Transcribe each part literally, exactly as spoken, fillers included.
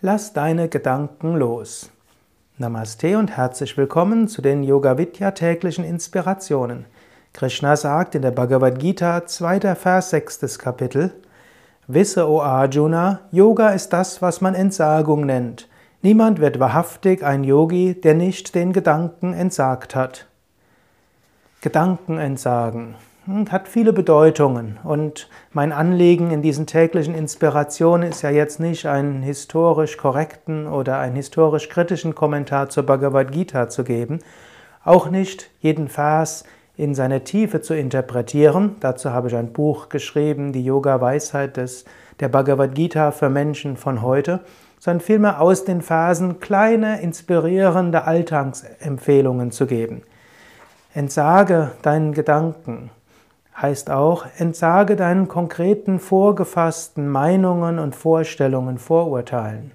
Lass deine Gedanken los. Namaste und herzlich willkommen zu den Yoga Vidya täglichen Inspirationen. Krishna sagt in der Bhagavad Gita, zweiter Vers, sechstes Kapitel: Wisse, o Arjuna, Yoga ist das, was man Entsagung nennt. Niemand wird wahrhaftig ein Yogi, der nicht den Gedanken entsagt hat. Gedanken entsagen hat viele Bedeutungen, und mein Anliegen in diesen täglichen Inspirationen ist ja jetzt nicht, einen historisch korrekten oder einen historisch kritischen Kommentar zur Bhagavad Gita zu geben, auch nicht jeden Vers in seiner Tiefe zu interpretieren. Dazu habe ich ein Buch geschrieben, die Yoga-Weisheit des, der Bhagavad Gita für Menschen von heute, sondern vielmehr aus den Versen kleine, inspirierende Alltagsempfehlungen zu geben. Entsage deinen Gedanken heißt auch, entsage deinen konkreten, vorgefassten Meinungen und Vorstellungen, Vorurteilen.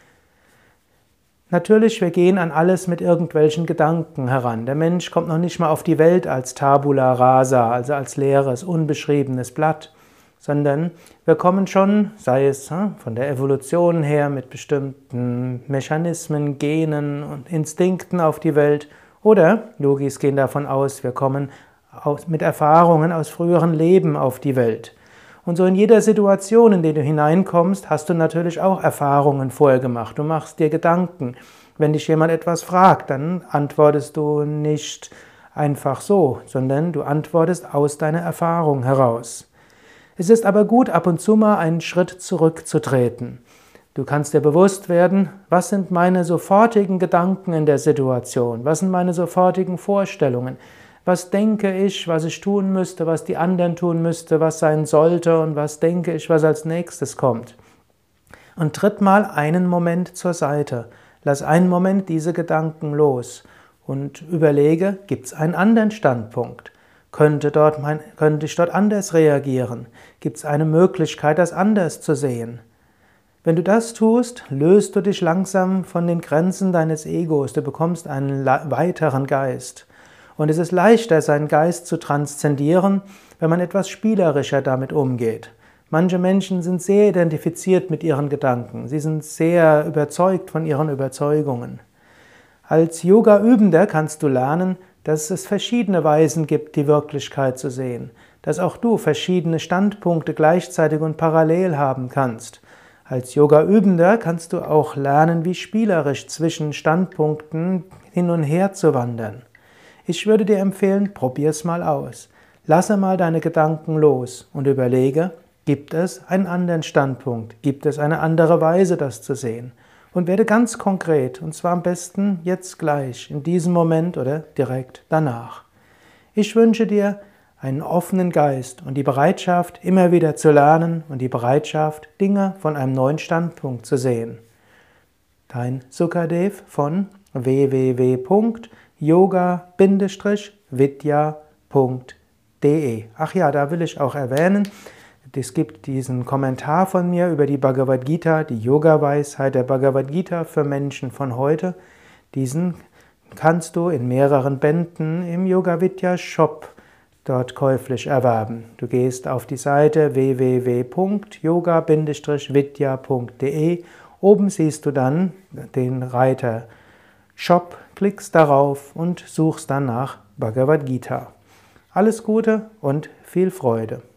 Natürlich, wir gehen an alles mit irgendwelchen Gedanken heran. Der Mensch kommt noch nicht mal auf die Welt als Tabula rasa, also als leeres, unbeschriebenes Blatt, sondern wir kommen schon, sei es von der Evolution her, mit bestimmten Mechanismen, Genen und Instinkten auf die Welt, oder Yogis gehen davon aus, wir kommen mit Erfahrungen aus früheren Leben auf die Welt. Und so in jeder Situation, in die du hineinkommst, hast du natürlich auch Erfahrungen vorher gemacht. Du machst dir Gedanken. Wenn dich jemand etwas fragt, dann antwortest du nicht einfach so, sondern du antwortest aus deiner Erfahrung heraus. Es ist aber gut, ab und zu mal einen Schritt zurückzutreten. Du kannst dir bewusst werden, was sind meine sofortigen Gedanken in der Situation, was sind meine sofortigen Vorstellungen, was denke ich, was ich tun müsste, was die anderen tun müsste, was sein sollte und was denke ich, was als nächstes kommt. Und tritt mal einen Moment zur Seite, lass einen Moment diese Gedanken los und überlege, gibt es einen anderen Standpunkt? Könnte, dort mein, könnte ich dort anders reagieren? Gibt es eine Möglichkeit, das anders zu sehen? Wenn du das tust, löst du dich langsam von den Grenzen deines Egos, du bekommst einen weiteren Geist. Und es ist leichter, seinen Geist zu transzendieren, wenn man etwas spielerischer damit umgeht. Manche Menschen sind sehr identifiziert mit ihren Gedanken, sie sind sehr überzeugt von ihren Überzeugungen. Als Yoga-Übender kannst du lernen, dass es verschiedene Weisen gibt, die Wirklichkeit zu sehen, dass auch du verschiedene Standpunkte gleichzeitig und parallel haben kannst. Als Yoga-Übender kannst du auch lernen, wie spielerisch zwischen Standpunkten hin und her zu wandern. Ich würde dir empfehlen, probier es mal aus. Lasse mal deine Gedanken los und überlege, gibt es einen anderen Standpunkt? Gibt es eine andere Weise, das zu sehen? Und werde ganz konkret, und zwar am besten jetzt gleich, in diesem Moment oder direkt danach. Ich wünsche dir einen offenen Geist und die Bereitschaft, immer wieder zu lernen und die Bereitschaft, Dinge von einem neuen Standpunkt zu sehen. Dein Sukadev von w w w punkt yoga vidya punkt de. Ach ja, da will ich auch erwähnen, es gibt diesen Kommentar von mir über die Bhagavad Gita, die Yoga-Weisheit der Bhagavad Gita für Menschen von heute. Diesen kannst du in mehreren Bänden im Yoga Vidya Shop dort käuflich erwerben. Du gehst auf die Seite w w w punkt yoga vidya punkt de. Oben siehst du dann den Reiter Shop, klickst darauf und suchst dann nach Bhagavad Gita. Alles Gute und viel Freude!